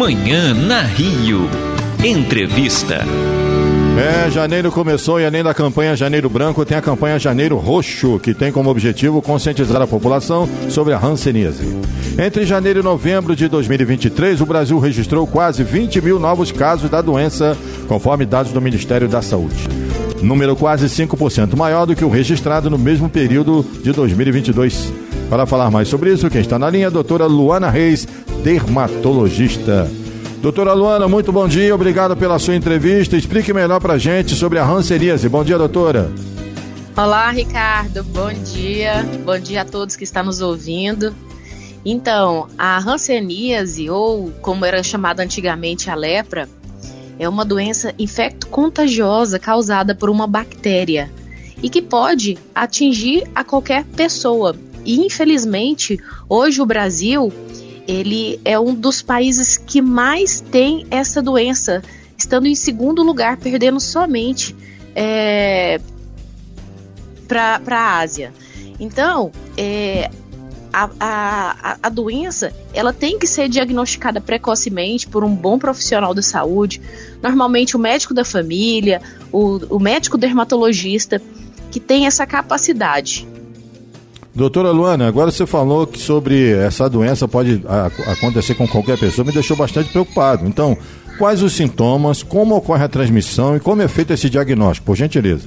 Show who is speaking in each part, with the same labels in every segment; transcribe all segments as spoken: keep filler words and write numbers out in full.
Speaker 1: Manhã na Rio. Entrevista.
Speaker 2: É, janeiro começou e além da campanha Janeiro Branco, tem a campanha Janeiro Roxo, que tem como objetivo conscientizar a população sobre a hanseníase. Entre janeiro e novembro de dois mil e vinte e três, o Brasil registrou quase vinte mil novos casos da doença, conforme dados do Ministério da Saúde. Número quase cinco por cento maior do que o registrado no mesmo período de dois mil e vinte e dois. Para falar mais sobre isso, quem está na linha é a doutora Luana Reis, dermatologista. Doutora Luana, muito bom dia, obrigado pela sua entrevista. Explique melhor pra gente sobre a hanseníase. Bom dia, doutora.
Speaker 3: Olá, Ricardo, bom dia. Bom dia a todos que estão nos ouvindo. Então, a hanseníase, ou como era chamada antigamente a lepra, é uma doença infecto-contagiosa causada por uma bactéria e que pode atingir a qualquer pessoa. E, infelizmente, hoje o Brasil, ele é um dos países que mais tem essa doença, estando em segundo lugar, perdendo somente é, para a Ásia. Então, é, a, a, a doença ela tem que ser diagnosticada precocemente por um bom profissional da saúde, normalmente o médico da família, o, o médico dermatologista, que tem essa capacidade.
Speaker 2: Doutora Luana, agora você falou que sobre essa doença pode a, acontecer com qualquer pessoa, me deixou bastante preocupado. Então, quais os sintomas, como ocorre a transmissão e como é feito esse diagnóstico, por gentileza?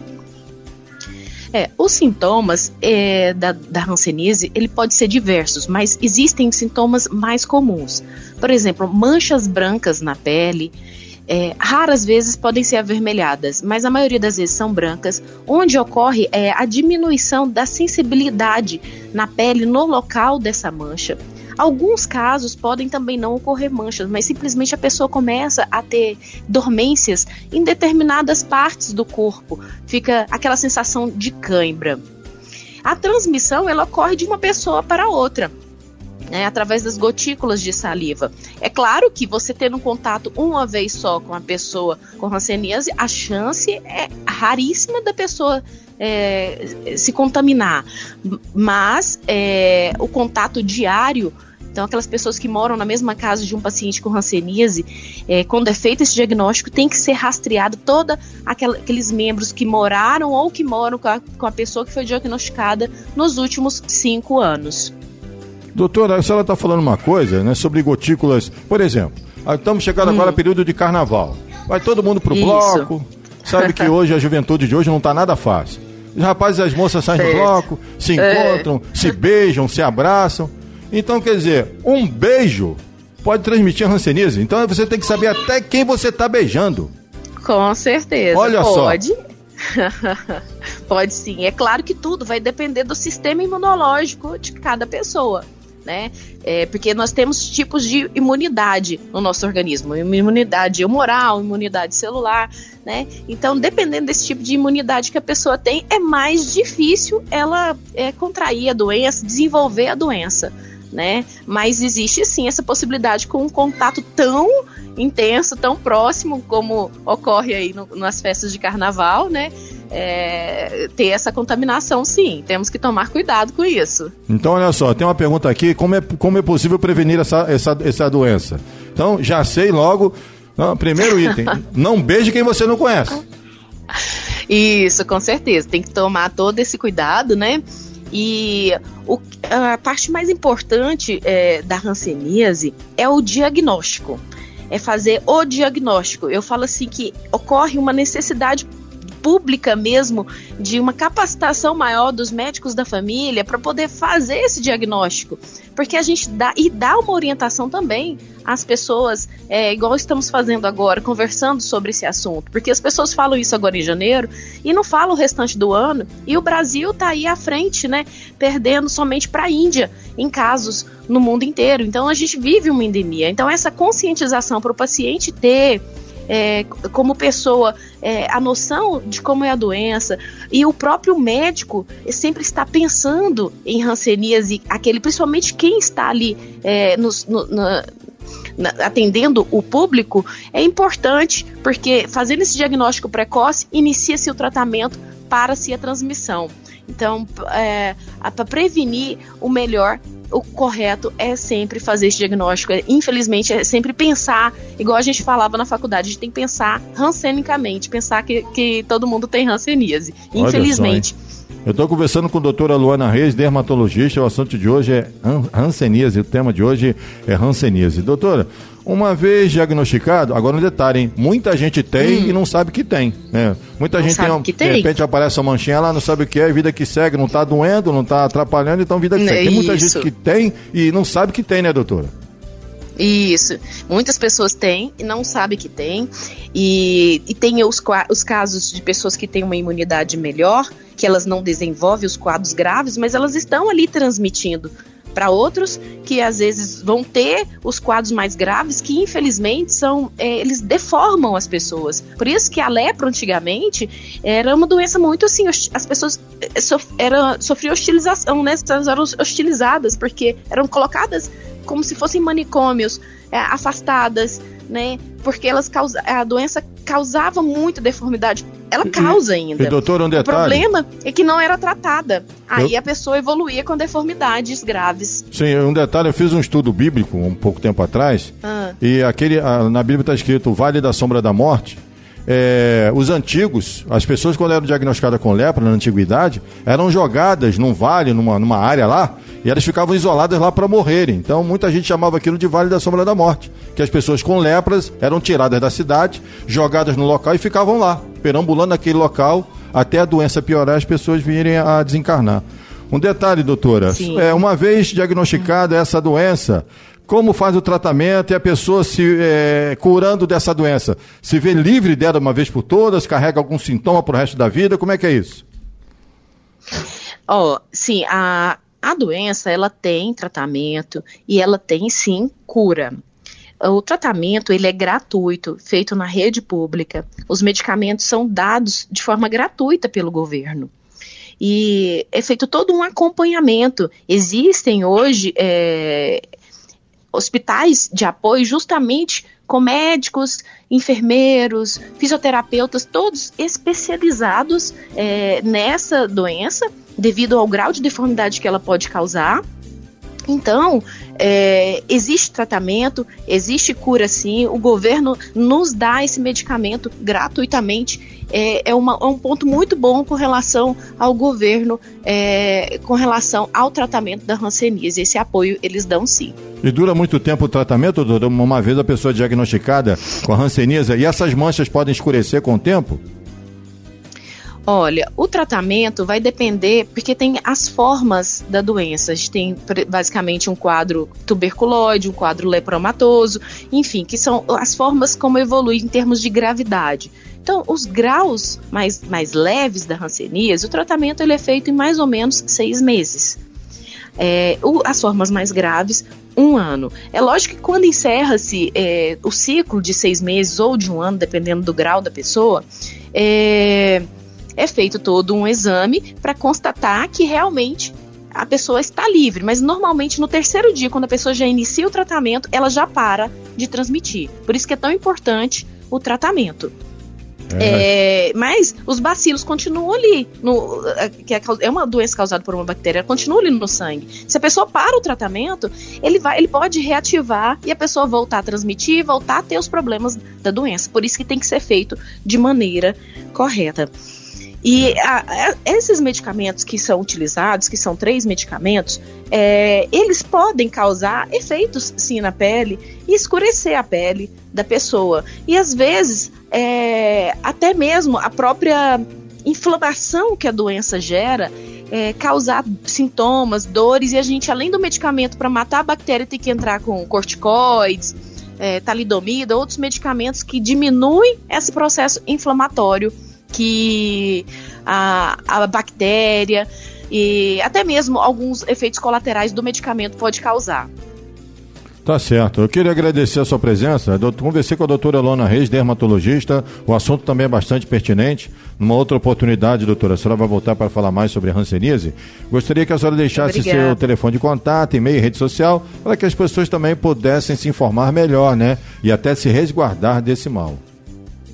Speaker 3: É, os sintomas é, da, da hanseníase, ele pode ser diversos, mas existem sintomas mais comuns. Por exemplo, manchas brancas na pele. É, raras vezes podem ser avermelhadas, mas a maioria das vezes são brancas, onde ocorre é, a diminuição da sensibilidade na pele no local dessa mancha. Alguns casos podem também não ocorrer manchas, mas simplesmente a pessoa começa a ter dormências em determinadas partes do corpo, fica aquela sensação de cãibra. A transmissão ela ocorre de uma pessoa para outra, né, através das gotículas de saliva. É claro que você tendo um contato uma vez só com a pessoa com hanseníase, a chance é raríssima da pessoa é, se contaminar, mas é, o contato diário, então aquelas pessoas que moram na mesma casa de um paciente com hanseníase, é, quando é feito esse diagnóstico, tem que ser rastreado todos aqueles membros que moraram ou que moram com a, com a pessoa que foi diagnosticada nos últimos cinco anos.
Speaker 2: Doutora, a senhora está falando uma coisa, né, sobre gotículas, por exemplo, estamos chegando hum. agora ao período de carnaval, vai todo mundo pro Isso. bloco, sabe que hoje a juventude de hoje não está nada fácil, os rapazes e as moças saem do bloco, se encontram, é. se beijam, se abraçam, então quer dizer, um beijo pode transmitir a hanseníase, então você tem que saber até quem você está beijando.
Speaker 3: Com certeza,
Speaker 2: Olha
Speaker 3: pode.
Speaker 2: só.
Speaker 3: Pode sim, é claro que tudo vai depender do sistema imunológico de cada pessoa, né? É, porque nós temos tipos de imunidade no nosso organismo, imunidade humoral, imunidade celular, né? Então, dependendo desse tipo de imunidade que a pessoa tem, é mais difícil ela é, contrair a doença, desenvolver a doença, né? Mas existe sim essa possibilidade com um contato tão intenso, tão próximo como ocorre aí no, nas festas de carnaval, né? É, ter essa contaminação, sim, temos que tomar cuidado com isso.
Speaker 2: Então, olha só, tem uma pergunta aqui, como é, como é possível prevenir essa, essa, essa doença? Então, já sei logo, não, primeiro item, não beije quem você não conhece.
Speaker 3: Isso, com certeza, tem que tomar todo esse cuidado, né? E o, a parte mais importante é, da hanseníase é o diagnóstico, é fazer o diagnóstico. Eu falo assim que ocorre uma necessidade pública mesmo, de uma capacitação maior dos médicos da família para poder fazer esse diagnóstico, porque a gente dá, e dá uma orientação também às pessoas, é, igual estamos fazendo agora, conversando sobre esse assunto, porque as pessoas falam isso agora em janeiro e não falam o restante do ano, e o Brasil está aí à frente, né, perdendo somente para a Índia em casos no mundo inteiro. Então a gente vive uma endemia, então essa conscientização para o paciente ter É, como pessoa, é, a noção de como é a doença, e o próprio médico sempre está pensando em hanseníase, aquele, principalmente quem está ali é, nos, no, na, na, atendendo o público, é importante, porque fazendo esse diagnóstico precoce, inicia-se o tratamento para-se a transmissão. Então, é, para prevenir, o melhor, o correto é sempre fazer esse diagnóstico. Infelizmente, é sempre pensar, igual a gente falava na faculdade, a gente tem que pensar hansenicamente, pensar que, que todo mundo tem hanseníase. Infelizmente.
Speaker 2: Eu estou conversando com a doutora Luana Reis, dermatologista. O assunto de hoje é hanseníase. O tema de hoje é hanseníase. Doutora, uma vez diagnosticado, agora um detalhe, hein? Muita gente tem hum. e não sabe que tem. Né? Muita não gente tem, que tem, de repente aparece uma manchinha lá, não sabe o que é, vida que segue, não está doendo, não está atrapalhando, então vida que segue. Tem muita gente que tem e não sabe que tem, né, doutora?
Speaker 3: Isso, muitas pessoas têm e não sabem que tem, e, e tem os, os casos de pessoas que têm uma imunidade melhor, que elas não desenvolvem os quadros graves, mas elas estão ali transmitindo para outros que às vezes vão ter os quadros mais graves, que infelizmente são, é, eles deformam as pessoas. Por isso que a lepra antigamente era uma doença muito assim, as pessoas sof, era, sofriam hostilização, né? Elas eram hostilizadas porque eram colocadas como se fossem manicômios, é, afastadas, né? Porque elas causa, a doença causava muita deformidade. Ela causa ainda.
Speaker 2: E, doutor, um detalhe.
Speaker 3: O problema é que não era tratada. Aí eu... a pessoa evoluía com deformidades graves.
Speaker 2: Sim, um detalhe, eu fiz um estudo bíblico um pouco tempo atrás, ah. e aquele, a, na Bíblia está escrito o Vale da Sombra da Morte. É, os antigos, as pessoas quando eram diagnosticadas com lepra na antiguidade, eram jogadas num vale, numa, numa área lá, e elas ficavam isoladas lá para morrerem. Então muita gente chamava aquilo de Vale da Sombra da Morte, que as pessoas com lepras eram tiradas da cidade, jogadas no local e ficavam lá, perambulando naquele local até a doença piorar e as pessoas virem a desencarnar. Um detalhe, doutora, é, uma vez diagnosticada essa doença, como faz o tratamento e a pessoa se é, curando dessa doença? Se vê livre dela uma vez por todas, carrega algum sintoma para o resto da vida? Como é que é isso?
Speaker 3: Oh, sim, a, a doença ela tem tratamento e ela tem sim cura. O tratamento ele é gratuito, feito na rede pública. Os medicamentos são dados de forma gratuita pelo governo. E é feito todo um acompanhamento. Existem hoje é, hospitais de apoio justamente com médicos, enfermeiros, fisioterapeutas, todos especializados é, nessa doença, devido ao grau de deformidade que ela pode causar. Então, é, existe tratamento, existe cura sim, o governo nos dá esse medicamento gratuitamente, é, é, uma, é um ponto muito bom com relação ao governo, é, com relação ao tratamento da hanseníase, esse apoio eles dão sim.
Speaker 2: E dura muito tempo o tratamento, doutor? Uma vez a pessoa diagnosticada com hanseníase, e essas manchas podem escurecer com o tempo?
Speaker 3: Olha, o tratamento vai depender, porque tem as formas da doença. A gente tem basicamente um quadro tuberculoide, um quadro lepromatoso, enfim, que são as formas como evolui em termos de gravidade. Então, os graus mais, mais leves da hanseníase, o tratamento ele é feito em mais ou menos seis meses. É, o, as formas mais graves, um ano. É lógico que quando encerra-se é, o ciclo de seis meses ou de um ano, dependendo do grau da pessoa, é... é feito todo um exame para constatar que realmente a pessoa está livre, mas normalmente no terceiro dia, quando a pessoa já inicia o tratamento, ela já para de transmitir. Por isso que é tão importante o tratamento. É. É, mas os bacilos continuam ali, no, que é uma doença causada por uma bactéria, continua ali no sangue. Se a pessoa para o tratamento, ele, vai, ele pode reativar e a pessoa voltar a transmitir, voltar a ter os problemas da doença. Por isso que tem que ser feito de maneira correta. E a, a, esses medicamentos que são utilizados, que são três medicamentos, é, eles podem causar efeitos sim na pele e escurecer a pele da pessoa. E às vezes, é, até mesmo a própria inflamação que a doença gera, é, causar sintomas, dores, e a gente, além do medicamento para matar a bactéria, tem que entrar com corticoides, é, talidomida, outros medicamentos que diminuem esse processo inflamatório que a, a bactéria e até mesmo alguns efeitos colaterais do medicamento pode causar.
Speaker 2: Tá certo. Eu queria agradecer a sua presença. Eu conversei com a doutora Luana Reis, dermatologista. O assunto também é bastante pertinente. Numa outra oportunidade, doutora, a senhora vai voltar para falar mais sobre a hanseníase. Gostaria que a senhora deixasse Obrigada. seu telefone de contato, e-mail e rede social, para que as pessoas também pudessem se informar melhor, né? E até se resguardar desse mal.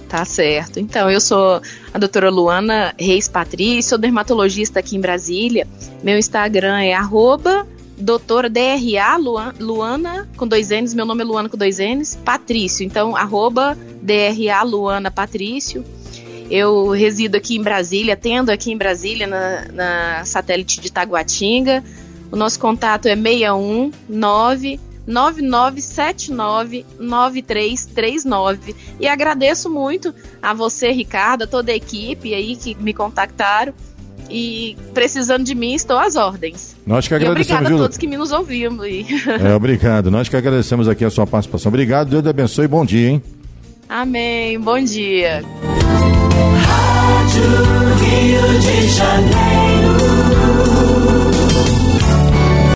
Speaker 3: Tá certo. Então, eu sou a doutora Luana Reis Patrício, sou dermatologista aqui em Brasília. Meu Instagram é arroba doutora D R A Luana, Luana, com dois N's, meu nome é Luana com dois N's, Patrício. Então, arroba D R A Luana Patrício. Eu resido aqui em Brasília, atendo aqui em Brasília, na, na satélite de Taguatinga. O nosso contato é seis um nove nove nove sete nove nove três três nove. E agradeço muito a você, Ricardo, a toda a equipe aí que me contactaram. E precisando de mim, estou às ordens.
Speaker 2: Nós que agradecemos,
Speaker 3: e obrigado
Speaker 2: viu?
Speaker 3: a todos que me nos ouviram.
Speaker 2: É, obrigado. Nós que agradecemos aqui a sua participação. Obrigado, Deus te abençoe e bom dia, hein?
Speaker 3: Amém, bom dia.
Speaker 4: Rádio Rio de Janeiro.